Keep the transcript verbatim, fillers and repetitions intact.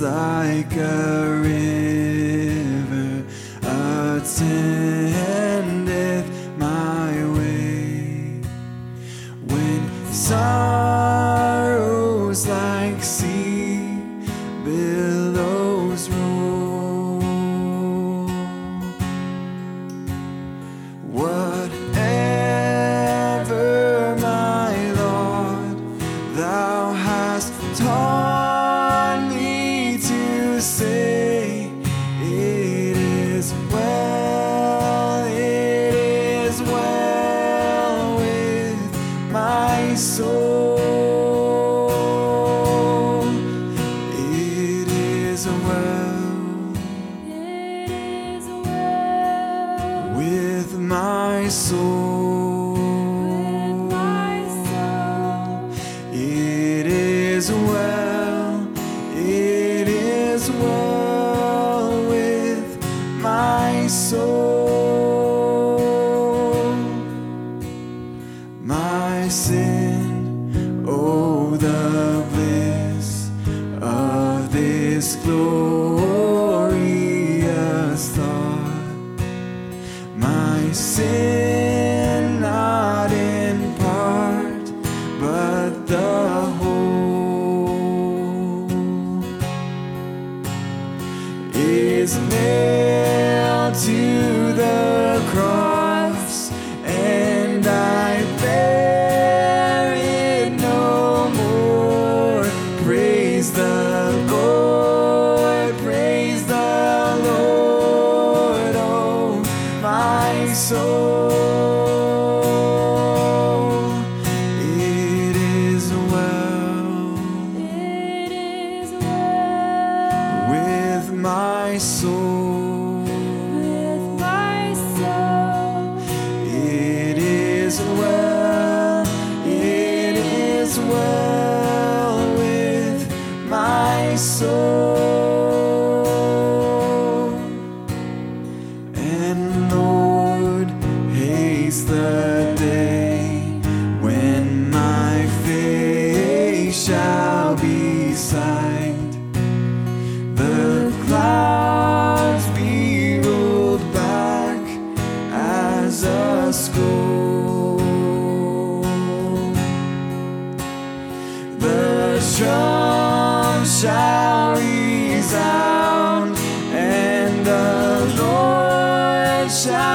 like a river attendeth my way. When sorrows like sea billows roll, whatever, my Lord, thou hast taught me to say, it is well, it is well with my soul. It is well, It is well with my soul. with my soul. It is well, it is well with my soul. My sin, oh, the bliss of this glorious thought. My sin, not in part, but the whole, is nailed to the cross, and I bear it no more. Praise the Lord, praise the Lord, oh my soul. It is well It is well with my soul. with my soul. It is well, it is well with my soul. And Lord, haste the day when my face shall be sight, the clouds be rolled back as a scroll, the drum shall resound, and the Lord shall